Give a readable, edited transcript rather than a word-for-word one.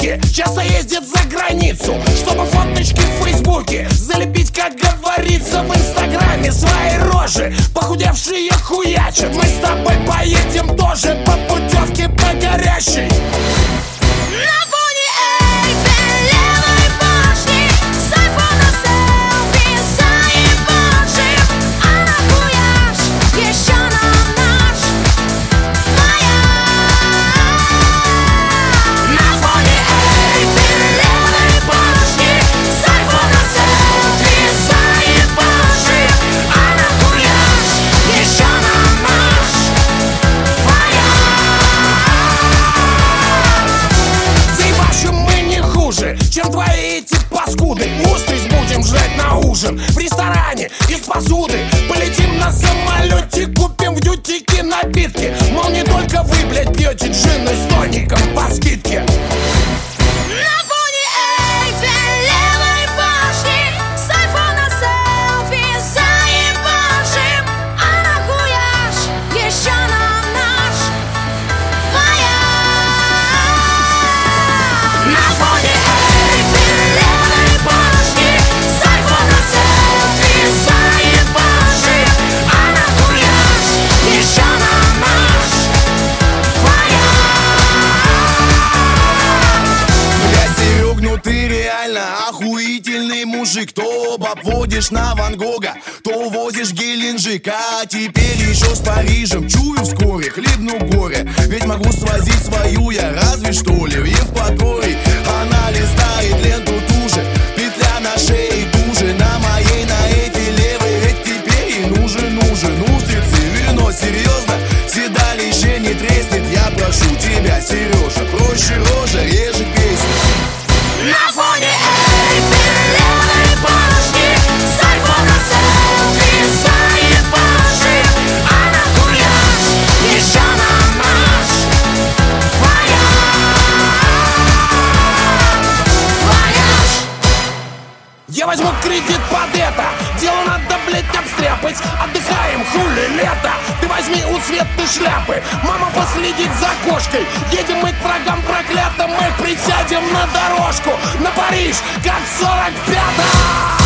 звуки, часто ездит за границу, чтобы фоточки в фейсбуке залепить, как говорится, в инстаграме свои рожи. Похудевшие хуячат, мы с тобой поедем тоже по путевке по горящей. Чем твои эти паскуды? Устриц будем жрать на ужин в ресторане из посуды. Полетим на самолете, купим в дьютике напитки. Мол, не только вы, блядь, пьете джин с тоником по скидке. Охуительный мужик, то обводишь на Ван Гога, то возишь Геленджик, а теперь еще с Парижем. Чую, вскоре хлебну горе, ведь могу свозить свою я разве что ли в Евпаторий. Она листает ленту туже, петля на шее туже, на моей, на этой левой, ведь теперь ей нужен устрицы, вино, серьезно, седалище не треснет. Я прошу тебя, Сережа, проще рожа, реже песню. На фоне Эйфелевой башни с айфона селфи заебаши. А нахуя еще на наш вояж? Я возьму кредит под это, дело надо, блять, обстряпать. Отдыхаем, хули лето, ты возьми у Светы шляпы. Мама последит за кошкой, едем мы к врагам проклятым. Мы присядем на дорожку, на Париж, как в 45-м.